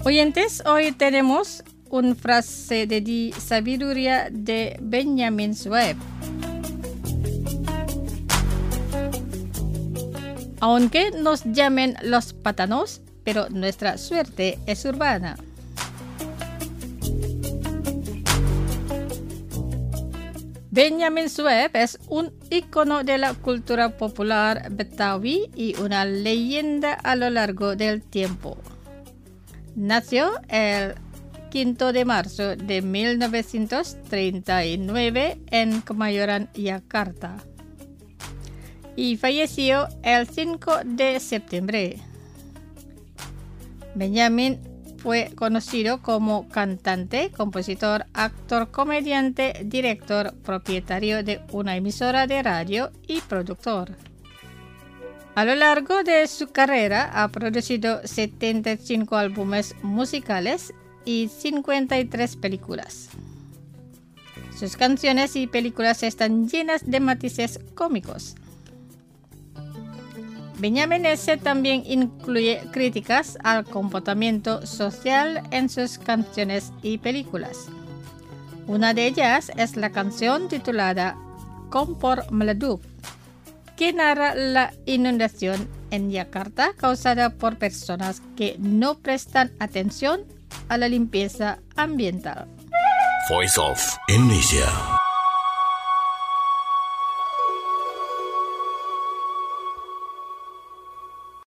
Oyentes, hoy tenemos una frase de sabiduría de Benjamin Sueb. Aunque nos llamen los pátanos, pero nuestra suerte es urbana. Benjamin Sueb es un ícono de la cultura popular betawi y una leyenda a lo largo del tiempo. Nació el 5 de marzo de 1939 en Kemayoran, Yakarta, y falleció el 5 de septiembre. Benjamin fue conocido como cantante, compositor, actor, comediante, director, propietario de una emisora de radio y productor. A lo largo de su carrera ha producido 75 álbumes musicales y 53 películas. Sus canciones y películas están llenas de matices cómicos. Benjamin S. también incluye críticas al comportamiento social en sus canciones y películas. Una de ellas es la canción titulada Kompor Meleduk, que narra la inundación en Yakarta causada por personas que no prestan atención a la limpieza ambiental. Voice of Indonesia.